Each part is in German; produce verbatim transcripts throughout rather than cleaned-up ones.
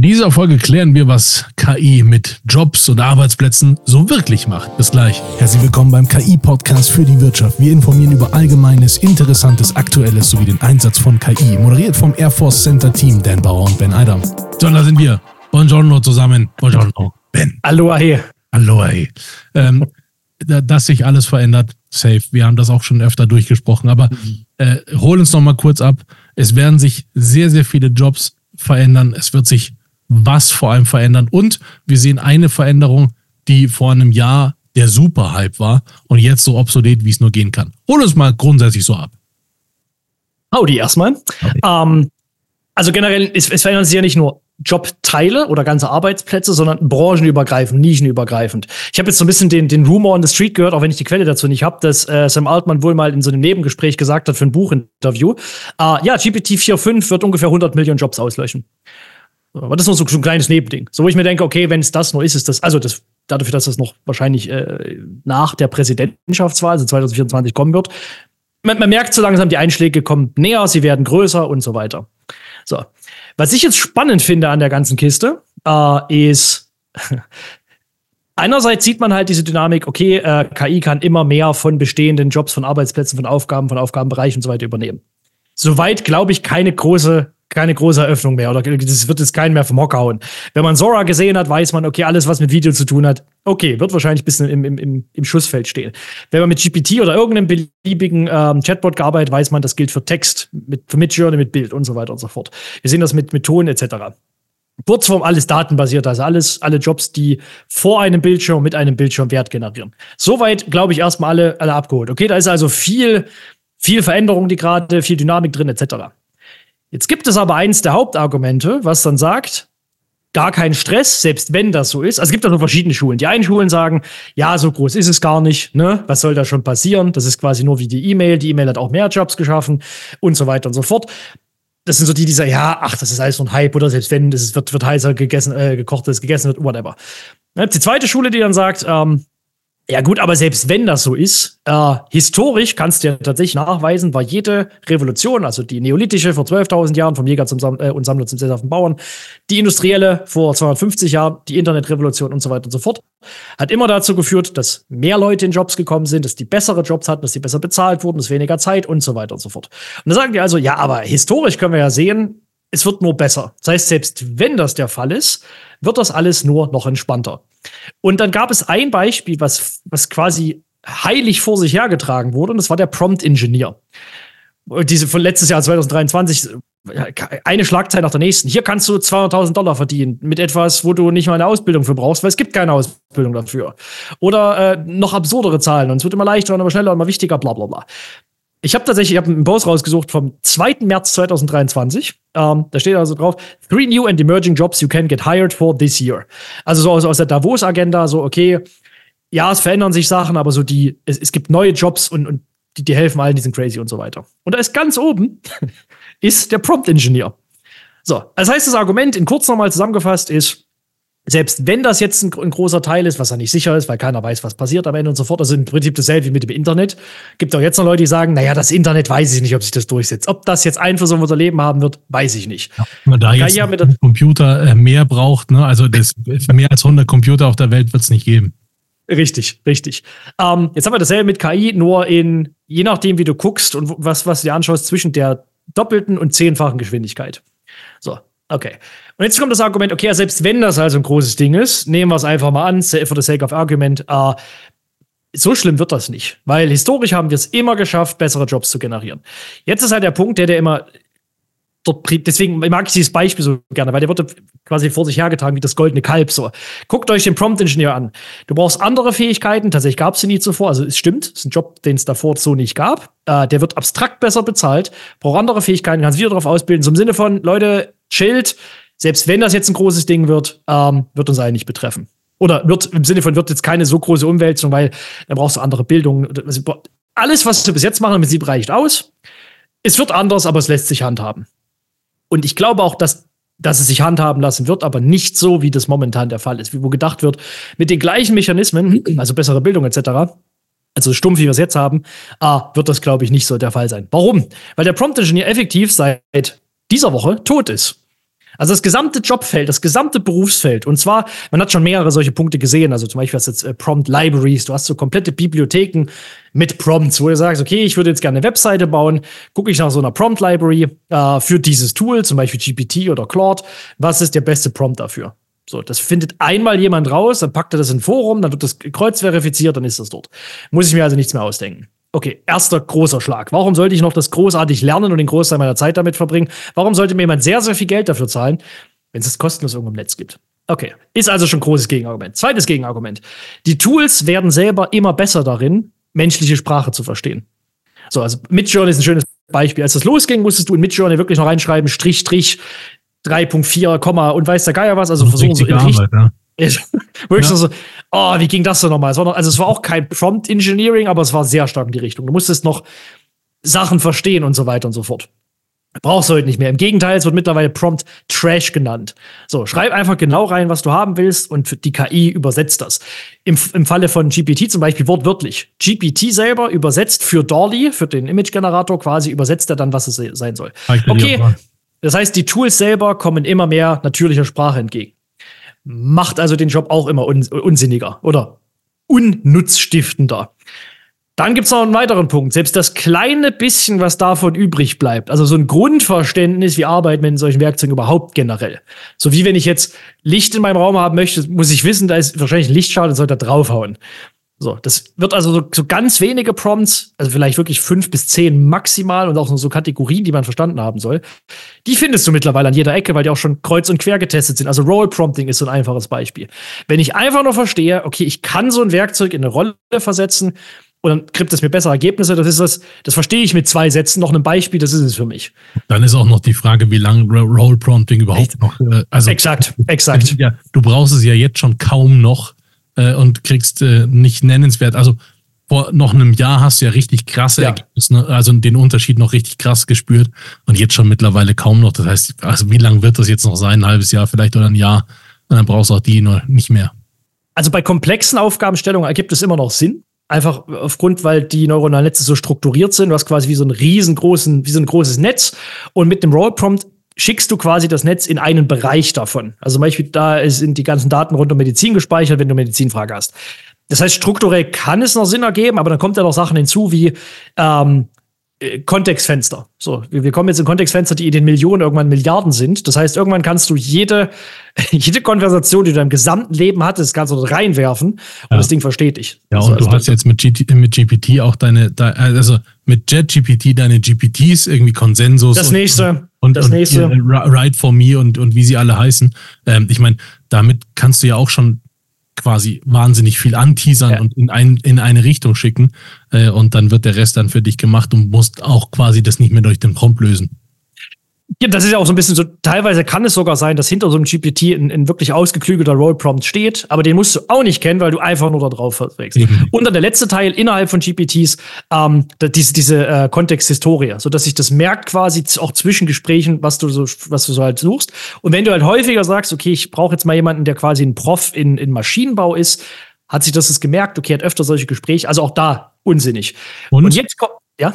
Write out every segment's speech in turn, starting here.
dieser Folge klären wir, was K I mit Jobs und Arbeitsplätzen so wirklich macht. Bis gleich. Herzlich willkommen beim K I-Podcast für die Wirtschaft. Wir informieren über Allgemeines, Interessantes, Aktuelles sowie den Einsatz von K I. Moderiert vom Air Force Center Team Dan Bauer und Ben Eidam. So, da sind wir. Buongiorno zusammen. Buongiorno, Ben. Aloha. Aloha. Ähm, dass sich alles verändert, safe. Wir haben das auch schon öfter durchgesprochen. Aber äh, hol uns noch mal kurz ab. Es werden sich sehr, sehr viele Jobs verändern. Es wird sich was vor allem verändern. Und wir sehen eine Veränderung, die vor einem Jahr der Superhype war und jetzt so obsolet, wie es nur gehen kann. Hol uns mal grundsätzlich so ab. Howdy erstmal. Howdy. Ähm, also generell, es, es verändern sich ja nicht nur Jobteile oder ganze Arbeitsplätze, sondern branchenübergreifend, nischenübergreifend. Ich habe jetzt so ein bisschen den, den Rumor on the Street gehört, auch wenn ich die Quelle dazu nicht habe, dass äh, Sam Altman wohl mal in so einem Nebengespräch gesagt hat für ein Buchinterview, äh, ja, G P T vier Punkt fünf wird ungefähr hundert Millionen Jobs auslöschen. Aber das ist nur so, so ein kleines Nebending. So, wo ich mir denke, okay, wenn es das nur ist, ist das, also das, dafür, dass das noch wahrscheinlich äh, nach der Präsidentschaftswahl, also zwanzig vierundzwanzig kommen wird, man, man merkt so langsam, die Einschläge kommen näher, sie werden größer und so weiter. So. Was ich jetzt spannend finde an der ganzen Kiste, äh, ist, einerseits sieht man halt diese Dynamik, okay, äh, K I kann immer mehr von bestehenden Jobs, von Arbeitsplätzen, von Aufgaben, von Aufgabenbereichen und so weiter übernehmen. Soweit, glaube ich, keine große keine große Eröffnung mehr oder das wird jetzt keinen mehr vom Hocker hauen. Wenn man Sora gesehen hat, weiß man, okay, alles, was mit Video zu tun hat, okay, wird wahrscheinlich ein bisschen im, im, im Schussfeld stehen. Wenn man mit G P T oder irgendeinem beliebigen ähm, Chatbot gearbeitet, weiß man, das gilt für Text, mit, für Midjourney, mit Bild und so weiter und so fort. Wir sehen das mit, mit Ton et cetera. Kurzform alles datenbasiert, also alles, alle Jobs, die vor einem Bildschirm mit einem Bildschirm Wert generieren. Soweit, glaube ich, erstmal alle, alle abgeholt. Okay, da ist also viel, viel Veränderung, die gerade, viel Dynamik drin et cetera. Jetzt gibt es aber eins der Hauptargumente, was dann sagt, gar kein Stress, selbst wenn das so ist. Also es gibt auch nur verschiedene Schulen. Die einen Schulen sagen, ja, so groß ist es gar nicht, ne? Was soll da schon passieren? Das ist quasi nur wie die E-Mail. Die E-Mail hat auch mehr Jobs geschaffen und so weiter und so fort. Das sind so die, die sagen, ja, ach, das ist alles so ein Hype oder selbst wenn, das wird, wird heißer gegessen, äh, gekocht, das gegessen wird, whatever. Die zweite Schule, die dann sagt, ähm, ja gut, aber selbst wenn das so ist, äh, historisch kannst du ja tatsächlich nachweisen, war jede Revolution, also die neolithische vor zwölftausend Jahren, vom Jäger zum Sam- äh, und Sammler zum sesshaften Bauern, die industrielle vor zweihundertfünfzig Jahren, die Internetrevolution und so weiter und so fort, hat immer dazu geführt, dass mehr Leute in Jobs gekommen sind, dass die bessere Jobs hatten, dass die besser bezahlt wurden, dass weniger Zeit und so weiter und so fort. Und da sagen die also, ja, aber historisch können wir ja sehen, es wird nur besser. Das heißt, selbst wenn das der Fall ist, wird das alles nur noch entspannter. Und dann gab es ein Beispiel, was, was quasi heilig vor sich hergetragen wurde, und das war der Prompt-Engineer. Diese von letztes Jahr, zwanzig dreiundzwanzig, eine Schlagzeile nach der nächsten. Hier kannst du zweihunderttausend Dollar verdienen mit etwas, wo du nicht mal eine Ausbildung für brauchst, weil es gibt keine Ausbildung dafür. Oder äh, noch absurdere Zahlen, und es wird immer leichter und immer schneller und immer wichtiger, bla bla bla. Ich habe tatsächlich, ich habe einen Post rausgesucht vom zweiten März zweitausenddreiundzwanzig. Ähm, da steht also drauf, three new and emerging jobs you can get hired for this year. Also so aus, aus der Davos-Agenda, so okay, ja, es verändern sich Sachen, aber so die, es, es gibt neue Jobs und, und die, die helfen allen, die sind crazy und so weiter. Und da ist ganz oben, ist der Prompt-Engineer. So, das heißt, das Argument in kurz nochmal zusammengefasst ist, selbst wenn das jetzt ein, ein großer Teil ist, was ja nicht sicher ist, weil keiner weiß, was passiert am Ende und so fort, also im Prinzip dasselbe wie mit dem Internet, gibt auch jetzt noch Leute, die sagen, naja, das Internet weiß ich nicht, ob sich das durchsetzt. Ob das jetzt Einfluss auf unser Leben haben wird, weiß ich nicht. Ja, wenn man da jetzt ja, ein Computer äh, mehr braucht, ne? Also das, mehr als hundert Computer auf der Welt wird es nicht geben. Richtig, richtig. Ähm, jetzt haben wir dasselbe mit K I, nur in, je nachdem, wie du guckst und was, was du dir anschaust, zwischen der doppelten und zehnfachen Geschwindigkeit. So. Okay. Und jetzt kommt das Argument, okay, selbst wenn das also ein großes Ding ist, nehmen wir es einfach mal an, for the sake of argument, äh, so schlimm wird das nicht. Weil historisch haben wir es immer geschafft, bessere Jobs zu generieren. Jetzt ist halt der Punkt, der, der immer dort, deswegen mag ich dieses Beispiel so gerne, weil der wird quasi vor sich hergetragen wie das goldene Kalb. So. Guckt euch den Prompt-Engineer an. Du brauchst andere Fähigkeiten, tatsächlich gab es sie nie zuvor, also es stimmt, es ist ein Job, den es davor so nicht gab. Äh, der wird abstrakt besser bezahlt, braucht andere Fähigkeiten, kannst wieder darauf ausbilden, so im Sinne von, Leute, chillt, selbst wenn das jetzt ein großes Ding wird, ähm, wird uns eigentlich nicht betreffen. Oder wird im Sinne von, wird jetzt keine so große Umwälzung, weil da brauchst du andere Bildung. Also, alles, was wir bis jetzt machen, im Prinzip reicht aus. Es wird anders, aber es lässt sich handhaben. Und ich glaube auch, dass, dass es sich handhaben lassen wird, aber nicht so, wie das momentan der Fall ist. Wie wo gedacht wird, mit den gleichen Mechanismen, also bessere Bildung et cetera, also stumpf, wie wir es jetzt haben, ah, wird das, glaube ich, nicht so der Fall sein. Warum? Weil der Prompt Engineer effektiv seit dieser Woche tot ist. Also das gesamte Jobfeld, das gesamte Berufsfeld. Und zwar, man hat schon mehrere solche Punkte gesehen. Also zum Beispiel hast du jetzt äh, Prompt Libraries. Du hast so komplette Bibliotheken mit Prompts, wo du sagst, okay, ich würde jetzt gerne eine Webseite bauen. Gucke ich nach so einer Prompt Library äh, für dieses Tool, zum Beispiel G P T oder Claude. Was ist der beste Prompt dafür? So, das findet einmal jemand raus, dann packt er das in ein Forum, dann wird das kreuzverifiziert, dann ist das dort. Muss ich mir also nichts mehr ausdenken. Okay, erster großer Schlag. Warum sollte ich noch das großartig lernen und den Großteil meiner Zeit damit verbringen? Warum sollte mir jemand sehr, sehr viel Geld dafür zahlen, wenn es das kostenlos irgendwo im Netz gibt? Okay, ist also schon ein großes Gegenargument. Zweites Gegenargument. Die Tools werden selber immer besser darin, menschliche Sprache zu verstehen. So, also Midjourney ist ein schönes Beispiel. Als das losging, musstest du in Midjourney wirklich noch reinschreiben, Strich, Strich, drei Punkt vier, Komma und weiß der Geier was. Also versuchen so in Arbeit, ja. Wirklich ja. so, oh, wie ging das denn nochmal? Es war noch, also es war auch kein Prompt Engineering, aber es war sehr stark in die Richtung. Du musstest noch Sachen verstehen und so weiter und so fort. Brauchst du heute nicht mehr. Im Gegenteil, es wird mittlerweile Prompt Trash genannt. So, schreib einfach genau rein, was du haben willst und die K I übersetzt das. Im, im Falle von G P T zum Beispiel wortwörtlich. G P T selber übersetzt für D A L L-E, für den Image-Generator quasi, übersetzt er dann, was es sein soll. Okay, das heißt, die Tools selber kommen immer mehr natürlicher Sprache entgegen. Macht also den Job auch immer un- unsinniger oder unnutzstiftender. Dann gibt es noch einen weiteren Punkt. Selbst das kleine bisschen, was davon übrig bleibt, also so ein Grundverständnis, wie arbeitet man in solchen Werkzeugen überhaupt generell. So wie wenn ich jetzt Licht in meinem Raum haben möchte, muss ich wissen, da ist wahrscheinlich ein Lichtschalter, und sollte da draufhauen. So, das wird also so, so ganz wenige Prompts, also vielleicht wirklich fünf bis zehn maximal und auch so Kategorien, die man verstanden haben soll. Die findest du mittlerweile an jeder Ecke, weil die auch schon kreuz und quer getestet sind. Also Role Prompting ist so ein einfaches Beispiel. Wenn ich einfach nur verstehe, okay, ich kann so ein Werkzeug in eine Rolle versetzen und dann kriegt es mir bessere Ergebnisse, das ist das, das verstehe ich mit zwei Sätzen, noch ein Beispiel, das ist es für mich. Dann ist auch noch die Frage, wie lange Role Prompting überhaupt Echt? noch, äh, also. Exakt, exakt. Ja, du brauchst es ja jetzt schon kaum noch. Und kriegst äh, nicht nennenswert. Also vor noch einem Jahr hast du ja richtig krasse ja. Ergebnisse, ne? Also den Unterschied noch richtig krass gespürt und jetzt schon mittlerweile kaum noch. Das heißt, also wie lange wird das jetzt noch sein? Ein halbes Jahr vielleicht oder ein Jahr? Und dann brauchst du auch die nur nicht mehr. Also bei komplexen Aufgabenstellungen ergibt es immer noch Sinn. Einfach aufgrund, weil die neuronalen Netze so strukturiert sind. Du hast quasi wie so ein riesengroßen, wie so ein großes Netz und mit dem Role Prompt schickst du quasi das Netz in einen Bereich davon. Also zum Beispiel, da sind die ganzen Daten rund um Medizin gespeichert, wenn du eine Medizinfrage hast. Das heißt, strukturell kann es noch Sinn ergeben, aber dann kommt ja noch Sachen hinzu wie ähm, Kontextfenster. So, wir kommen jetzt in Kontextfenster, die in den Millionen, irgendwann Milliarden sind. Das heißt, irgendwann kannst du jede, jede Konversation, die du in deinem gesamten Leben hattest, kannst du reinwerfen und ja. das Ding versteht dich. Ja, und du hast jetzt mit, G T, mit G P T auch deine, also mit JetGPT deine G P Ts, irgendwie Konsensus. Das nächste. Und, und, das und nächste. Write for Me und, und wie sie alle heißen. Ähm, ich meine, damit kannst du ja auch schon quasi wahnsinnig viel anteasern ja. und in, ein, in eine Richtung schicken. Äh, und dann wird der Rest dann für dich gemacht und musst auch quasi das nicht mehr durch den Prompt lösen. Ja, das ist ja auch so ein bisschen so, teilweise kann es sogar sein, dass hinter so einem G P T ein, ein wirklich ausgeklügelter Role-Prompt steht, aber den musst du auch nicht kennen, weil du einfach nur da drauf verwechselst. Mhm. Und dann der letzte Teil innerhalb von G P Ts, ähm, diese, diese äh, Kontexthistorie, sodass sich das merkt quasi auch zwischen Gesprächen, was du so, was du so halt suchst. Und wenn du halt häufiger sagst, okay, ich brauche jetzt mal jemanden, der quasi ein Prof in, in Maschinenbau ist, hat sich das gemerkt, okay, hat öfter solche Gespräche, also auch da unsinnig. Und, Und jetzt kommt, ja?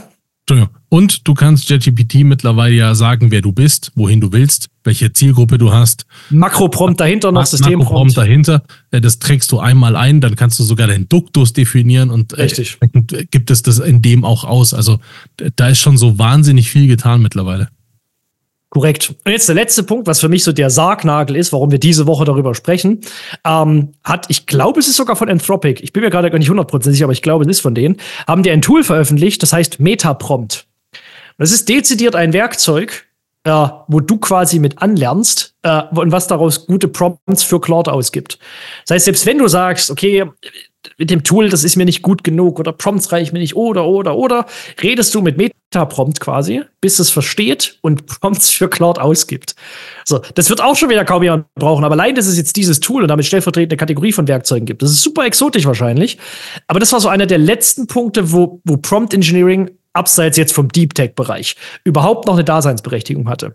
Und du kannst JetGPT mittlerweile ja sagen, wer du bist, wohin du willst, welche Zielgruppe du hast. Makroprompt dahinter noch, Systemprompt. Makroprompt dahinter, das trägst du einmal ein, dann kannst du sogar den Duktus definieren und Richtig. Äh, gibt es das in dem auch aus. Also da ist schon so wahnsinnig viel getan mittlerweile. Korrekt. Und jetzt der letzte Punkt, was für mich so der Sargnagel ist, warum wir diese Woche darüber sprechen, ähm, hat, ich glaube, es ist sogar von Anthropic, ich bin mir gerade gar nicht hundertprozentig sicher, aber ich glaube, es ist von denen, haben die ein Tool veröffentlicht, das heißt Metaprompt. Das ist dezidiert ein Werkzeug, äh, wo du quasi mit anlernst äh, und was daraus gute Prompts für Claude ausgibt. Das heißt, selbst wenn du sagst, okay, mit dem Tool, das ist mir nicht gut genug oder Prompts reichen mir nicht oder, oder, oder, redest du mit Metaprompt quasi, bis es versteht und Prompts für Claude ausgibt. So, das wird auch schon wieder kaum jemand brauchen, aber allein, dass es jetzt dieses Tool und damit stellvertretende Kategorie von Werkzeugen gibt, das ist super exotisch wahrscheinlich, aber das war so einer der letzten Punkte, wo, wo Prompt Engineering abseits jetzt vom Deep Tech-Bereich überhaupt noch eine Daseinsberechtigung hatte.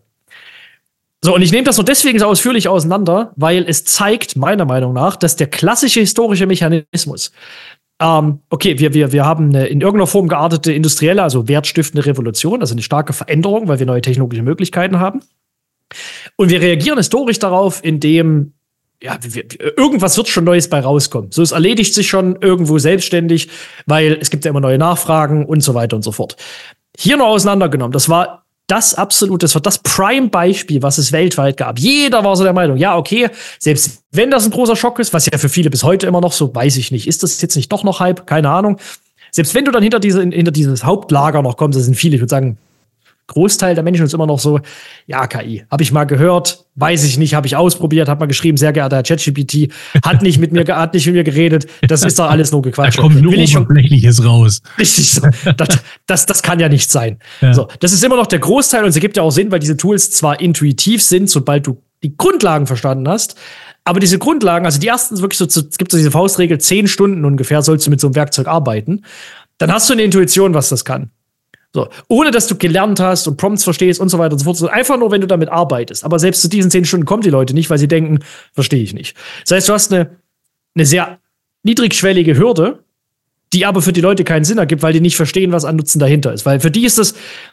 So, und ich nehme das nur deswegen so ausführlich auseinander, weil es zeigt, meiner Meinung nach, dass der klassische historische Mechanismus, ähm, okay, wir, wir, wir haben eine in irgendeiner Form geartete industrielle, also wertstiftende Revolution, also eine starke Veränderung, weil wir neue technologische Möglichkeiten haben. Und wir reagieren historisch darauf, indem ja, wir, irgendwas wird schon Neues bei rauskommen. So, es erledigt sich schon irgendwo selbstständig, weil es gibt ja immer neue Nachfragen und so weiter und so fort. Hier nur auseinandergenommen, das war das absolute, das war das Prime-Beispiel, was es weltweit gab. Jeder war so der Meinung, ja, okay, selbst wenn das ein großer Schock ist, was ja für viele bis heute immer noch so, weiß ich nicht, ist das jetzt nicht doch noch Hype? Keine Ahnung. Selbst wenn du dann hinter, diese, hinter dieses Hauptlager noch kommst, das sind viele, ich würde sagen, Großteil der Menschen ist immer noch so, ja, K I, habe ich mal gehört, weiß ich nicht, habe ich ausprobiert, habe mal geschrieben, sehr geehrter Herr ChatGPT, hat nicht mit mir, hat nicht mit mir geredet, das ist doch alles nur Gequatsche. Da kommt nur Oberflächliches raus. Richtig so. Das, das, das kann ja nicht sein. Ja. So, das ist immer noch der Großteil und es ergibt ja auch Sinn, weil diese Tools zwar intuitiv sind, sobald du die Grundlagen verstanden hast, aber diese Grundlagen, also die ersten wirklich so, es gibt so diese Faustregel, zehn Stunden ungefähr sollst du mit so einem Werkzeug arbeiten, dann hast du eine Intuition, was das kann. So, ohne dass du gelernt hast und Prompts verstehst und so weiter und so fort. So, einfach nur, wenn du damit arbeitest. Aber selbst zu diesen zehn Stunden kommen die Leute nicht, weil sie denken, verstehe ich nicht. Das heißt, du hast eine, eine sehr niedrigschwellige Hürde, die aber für die Leute keinen Sinn ergibt, weil die nicht verstehen, was an Nutzen dahinter ist. Weil für die ist das,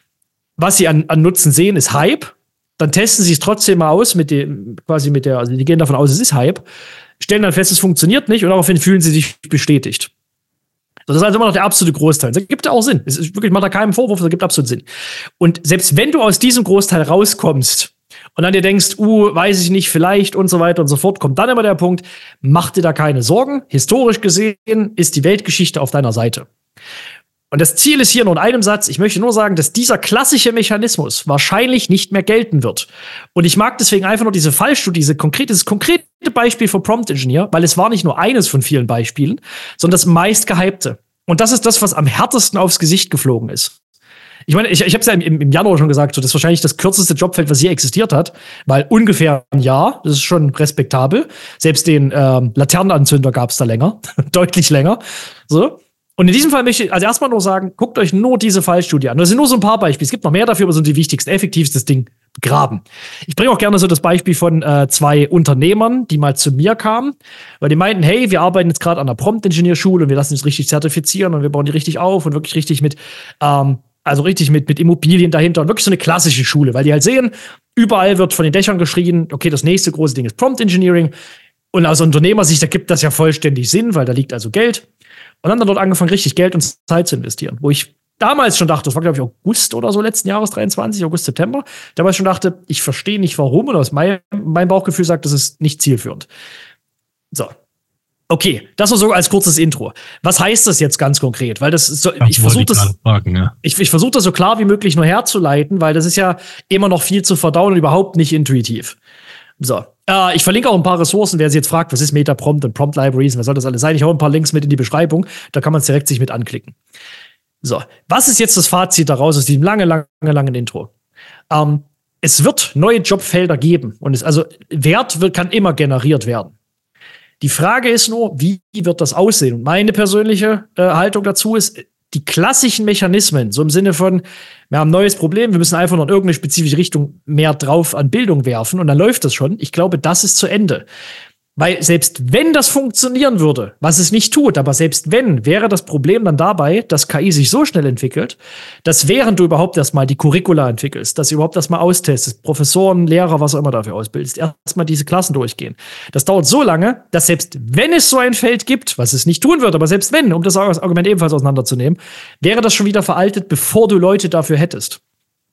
was sie an, an Nutzen sehen, ist Hype. Dann testen sie es trotzdem mal aus mit dem, quasi mit der, also die gehen davon aus, es ist Hype, stellen dann fest, es funktioniert nicht und daraufhin fühlen sie sich bestätigt. Das ist also immer noch der absolute Großteil. Das gibt ja auch Sinn. Es ist wirklich, macht da keinen Vorwurf, das gibt absolut Sinn. Und selbst wenn du aus diesem Großteil rauskommst und dann dir denkst, uh, weiß ich nicht, vielleicht und so weiter und so fort, kommt dann immer der Punkt, mach dir da keine Sorgen. Historisch gesehen ist die Weltgeschichte auf deiner Seite. Und das Ziel ist hier nur in einem Satz. Ich möchte nur sagen, dass dieser klassische Mechanismus wahrscheinlich nicht mehr gelten wird. Und ich mag deswegen einfach nur diese Fallstudie, diese konkrete, dieses konkrete Beispiel von Prompt Engineer, weil es war nicht nur eines von vielen Beispielen, sondern das meist gehypte. Und das ist das, was am härtesten aufs Gesicht geflogen ist. Ich meine, ich, ich habe es ja im, im Januar schon gesagt, so, das ist wahrscheinlich das kürzeste Jobfeld, was je existiert hat, weil ungefähr ein Jahr, das ist schon respektabel. Selbst den ähm, Laternenanzünder gab es da länger, deutlich länger. So. Und in diesem Fall möchte ich also erstmal nur sagen, guckt euch nur diese Fallstudie an. Das sind nur so ein paar Beispiele. Es gibt noch mehr dafür, aber so die wichtigsten, effektivstes Ding begraben. Ich bringe auch gerne so das Beispiel von äh, zwei Unternehmern, die mal zu mir kamen, weil die meinten, hey, wir arbeiten jetzt gerade an der Prompt-Ingenieurschule und wir lassen uns richtig zertifizieren und wir bauen die richtig auf und wirklich richtig mit, ähm, also richtig mit, mit Immobilien dahinter und wirklich so eine klassische Schule, weil die halt sehen, überall wird von den Dächern geschrien, okay, das nächste große Ding ist Prompt-Engineering. Und aus Unternehmersicht ergibt das ja vollständig Sinn, weil da liegt also Geld. Und dann hat er dort angefangen, richtig Geld und Zeit zu investieren. Wo ich damals schon dachte, das war, glaube ich, August oder so letzten Jahres, dreiundzwanzig, August, September, damals schon dachte, ich verstehe nicht warum. Und aus meinem, mein Bauchgefühl sagt, das ist nicht zielführend. So. Okay, das war so als kurzes Intro. Was heißt das jetzt ganz konkret? Weil das so, ich versuche das, fragen, ja. ich, ich versuche das so klar wie möglich nur herzuleiten, weil das ist ja immer noch viel zu verdauen und überhaupt nicht intuitiv. So, äh, ich verlinke auch ein paar Ressourcen, wer sich jetzt fragt, was ist Metaprompt und Prompt Libraries, was soll das alles sein? Ich hau ein paar Links mit in die Beschreibung, da kann man es direkt sich mit anklicken. So, was ist jetzt das Fazit daraus aus diesem lange, lange, langen Intro? Ähm, es wird neue Jobfelder geben und es, also Wert wird, kann immer generiert werden. Die Frage ist nur, wie wird das aussehen? Und meine persönliche äh, Haltung dazu ist, die klassischen Mechanismen, so im Sinne von, wir haben ein neues Problem, wir müssen einfach noch in irgendeine spezifische Richtung mehr drauf an Bildung werfen und dann läuft das schon. Ich glaube, das ist zu Ende. Weil selbst wenn das funktionieren würde, was es nicht tut, aber selbst wenn, wäre das Problem dann dabei, dass K I sich so schnell entwickelt, dass während du überhaupt erstmal die Curricula entwickelst, dass du überhaupt erstmal austestest, Professoren, Lehrer, was auch immer dafür ausbildest, erstmal diese Klassen durchgehen. Das dauert so lange, dass selbst wenn es so ein Feld gibt, was es nicht tun wird, aber selbst wenn, um das Argument ebenfalls auseinanderzunehmen, wäre das schon wieder veraltet, bevor du Leute dafür hättest.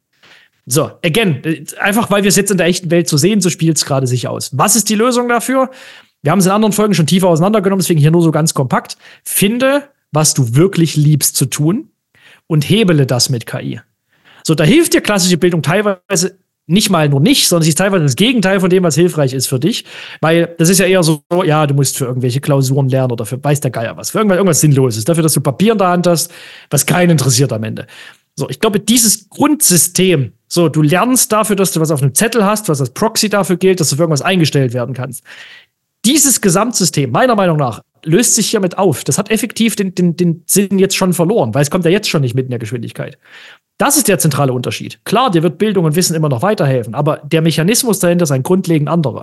So, again, einfach weil wir es jetzt in der echten Welt so sehen, so spielt es gerade sich aus. Was ist die Lösung dafür? Wir haben es in anderen Folgen schon tiefer auseinandergenommen, deswegen hier nur so ganz kompakt. Finde, was du wirklich liebst zu tun und hebele das mit K I. So, da hilft dir klassische Bildung teilweise nicht mal nur nicht, sondern sie ist teilweise das Gegenteil von dem, was hilfreich ist für dich. Weil das ist ja eher so, ja, du musst für irgendwelche Klausuren lernen oder für weiß der Geier was. Für irgendwas, irgendwas Sinnloses. Dafür, dass du Papier in der Hand hast, was keinen interessiert am Ende. So, ich glaube, dieses Grundsystem, so, du lernst dafür, dass du was auf einem Zettel hast, was als Proxy dafür gilt, dass du für irgendwas eingestellt werden kannst. Dieses Gesamtsystem, meiner Meinung nach, löst sich hiermit auf. Das hat effektiv den, den, den Sinn jetzt schon verloren, weil es kommt ja jetzt schon nicht mit in der Geschwindigkeit. Das ist der zentrale Unterschied. Klar, dir wird Bildung und Wissen immer noch weiterhelfen, aber der Mechanismus dahinter ist ein grundlegend anderer.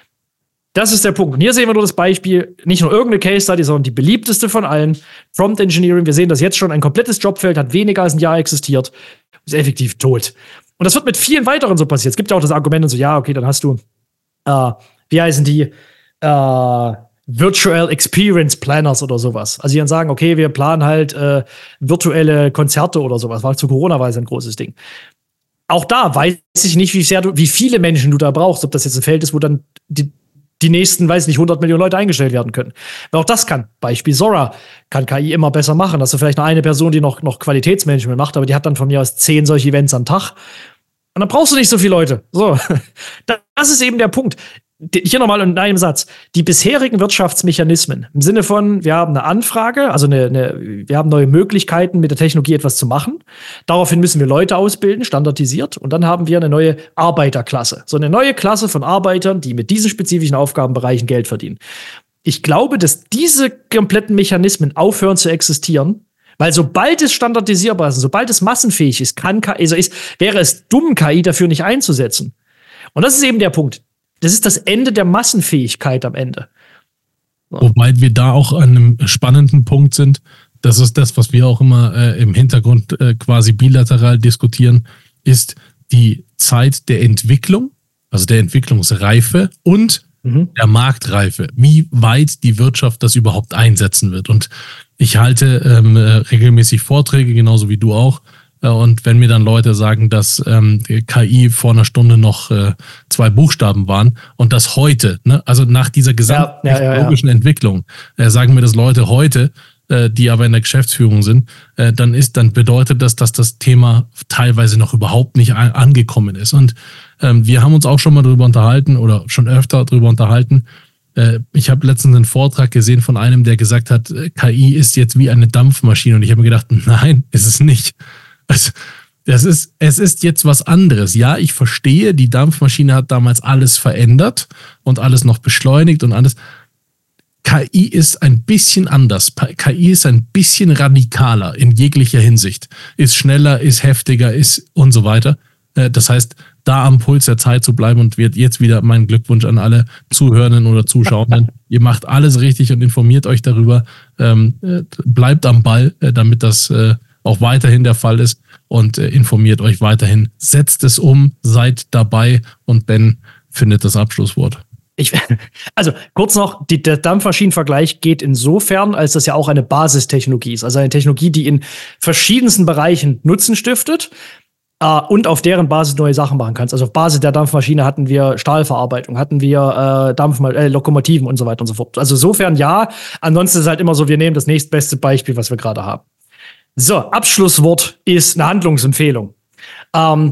Das ist der Punkt. Und hier sehen wir nur das Beispiel, nicht nur irgendeine Case Study, sondern die beliebteste von allen. Prompt Engineering, wir sehen das jetzt schon, ein komplettes Jobfeld hat weniger als ein Jahr existiert, ist effektiv tot. Und das wird mit vielen weiteren so passieren. Es gibt ja auch das Argument und so, ja, okay, dann hast du, äh, wie heißen die, äh, Virtual Experience Planners oder sowas. Also die dann sagen, okay, wir planen halt äh, virtuelle Konzerte oder sowas. War zu Corona war es ein großes Ding. Auch da weiß ich nicht, wie sehr du, wie viele Menschen du da brauchst, ob das jetzt ein Feld ist, wo dann die, die nächsten, weiß nicht, hundert Millionen Leute eingestellt werden können. Weil auch das kann. Beispiel Sora kann K I immer besser machen. Hast du vielleicht noch eine Person, die noch, noch Qualitätsmanagement macht, aber die hat dann von mir aus zehn solche Events am Tag. Und dann brauchst du nicht so viele Leute. So. Das ist eben der Punkt. Hier nochmal in einem Satz. Die bisherigen Wirtschaftsmechanismen im Sinne von, wir haben eine Anfrage, also eine, eine, wir haben neue Möglichkeiten, mit der Technologie etwas zu machen. Daraufhin müssen wir Leute ausbilden, standardisiert. Und dann haben wir eine neue Arbeiterklasse. So eine neue Klasse von Arbeitern, die mit diesen spezifischen Aufgabenbereichen Geld verdienen. Ich glaube, dass diese kompletten Mechanismen aufhören zu existieren, weil sobald es standardisierbar ist, sobald es massenfähig ist, kann K I, also ist, wäre es dumm, K I dafür nicht einzusetzen. Und das ist eben der Punkt. Das ist das Ende der Massenfähigkeit am Ende. So. Wobei wir da auch an einem spannenden Punkt sind. Das ist das, was wir auch immer äh, im Hintergrund äh, quasi bilateral diskutieren, ist die Zeit der Entwicklung, also der Entwicklungsreife und mhm. der Marktreife. Wie weit die Wirtschaft das überhaupt einsetzen wird. Und ich halte ähm, regelmäßig Vorträge, genauso wie du auch. Und wenn mir dann Leute sagen, dass ähm, K I vor einer Stunde noch äh, zwei Buchstaben waren und das heute, ne, also nach dieser gesamten ja, ja, technologischen ja, ja. Entwicklung, äh, sagen mir das Leute heute, äh, die aber in der Geschäftsführung sind, äh, dann ist, dann bedeutet das, dass das Thema teilweise noch überhaupt nicht a- angekommen ist. Und ähm, wir haben uns auch schon mal darüber unterhalten oder schon öfter darüber unterhalten. Äh, ich habe letztens einen Vortrag gesehen von einem, der gesagt hat, K I ist jetzt wie eine Dampfmaschine. Und ich habe mir gedacht, nein, ist es nicht. Also, das ist, es ist jetzt was anderes. Ja, ich verstehe, die Dampfmaschine hat damals alles verändert und alles noch beschleunigt und alles. K I ist ein bisschen anders. K I ist ein bisschen radikaler in jeglicher Hinsicht. Ist schneller, ist heftiger, ist und so weiter. Das heißt, da am Puls der Zeit zu bleiben und wird jetzt wieder mein Glückwunsch an alle Zuhörenden oder Zuschauenden. Ihr macht alles richtig und informiert euch darüber. Ähm, bleibt am Ball, damit das äh, auch weiterhin der Fall ist und äh, informiert euch weiterhin. Setzt es um, seid dabei und Ben findet das Abschlusswort. Ich, also kurz noch, die, der Dampfmaschinenvergleich geht insofern, als das ja auch eine Basistechnologie ist. Also eine Technologie, die in verschiedensten Bereichen Nutzen stiftet äh, und auf deren Basis neue Sachen machen kannst. Also auf Basis der Dampfmaschine hatten wir Stahlverarbeitung, hatten wir äh, Dampf, äh, Lokomotiven und so weiter und so fort. Also insofern ja, ansonsten ist es halt immer so, wir nehmen das nächstbeste Beispiel, was wir gerade haben. So, Abschlusswort ist eine Handlungsempfehlung. Ähm,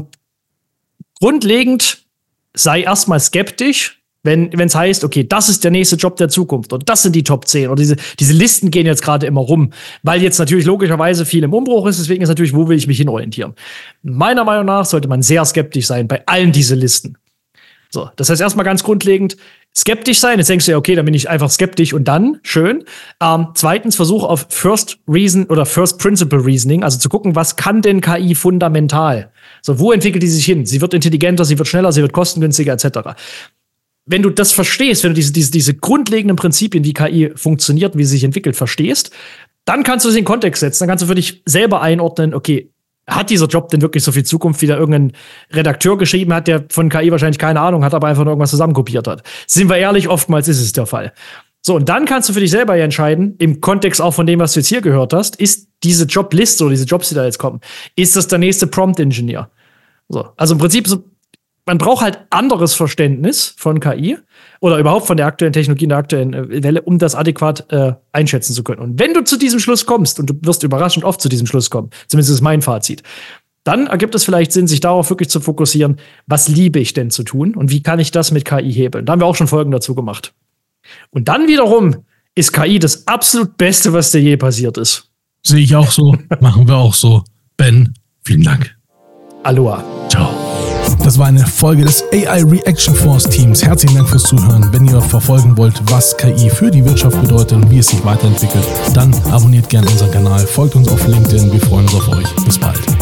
grundlegend sei erstmal skeptisch, wenn es heißt, okay, das ist der nächste Job der Zukunft oder das sind die Top zehn oder diese, diese Listen gehen jetzt gerade immer rum, weil jetzt natürlich logischerweise viel im Umbruch ist, deswegen ist natürlich, wo will ich mich hinorientieren? Meiner Meinung nach sollte man sehr skeptisch sein bei allen diesen Listen. So, das heißt erstmal ganz grundlegend skeptisch sein. Jetzt denkst du ja, okay, dann bin ich einfach skeptisch und dann, schön. Ähm, zweitens, versuch auf First Reason oder First Principle Reasoning, also zu gucken, was kann denn K I fundamental? So, wo entwickelt die sich hin? Sie wird intelligenter, sie wird schneller, sie wird kostengünstiger, et cetera. Wenn du das verstehst, wenn du diese, diese, diese grundlegenden Prinzipien, wie K I funktioniert, wie sie sich entwickelt, verstehst, dann kannst du es in den Kontext setzen. Dann kannst du für dich selber einordnen, okay, hat dieser Job denn wirklich so viel Zukunft, wie da irgendein Redakteur geschrieben hat, der von K I wahrscheinlich keine Ahnung hat, aber einfach nur irgendwas zusammenkopiert hat? Sind wir ehrlich, oftmals ist es der Fall. So, und dann kannst du für dich selber entscheiden, im Kontext auch von dem, was du jetzt hier gehört hast, ist diese Jobliste oder diese Jobs, die da jetzt kommen, ist das der nächste Prompt-Engineer? So, also im Prinzip, so, man braucht halt anderes Verständnis von K I oder überhaupt von der aktuellen Technologie, in der aktuellen äh, Welle, um das adäquat äh, einschätzen zu können. Und wenn du zu diesem Schluss kommst, und du wirst überraschend oft zu diesem Schluss kommen, zumindest ist mein Fazit, dann ergibt es vielleicht Sinn, sich darauf wirklich zu fokussieren, was liebe ich denn zu tun und wie kann ich das mit K I hebeln. Da haben wir auch schon Folgen dazu gemacht. Und dann wiederum ist K I das absolut Beste, was dir je passiert ist. Sehe ich auch so, machen wir auch so. Ben, vielen Dank. Aloha. Ciao. Das war eine Folge des A I Reaction Force Teams. Herzlichen Dank fürs Zuhören. Wenn ihr verfolgen wollt, was K I für die Wirtschaft bedeutet und wie es sich weiterentwickelt, dann abonniert gerne unseren Kanal, folgt uns auf LinkedIn. Wir freuen uns auf euch. Bis bald.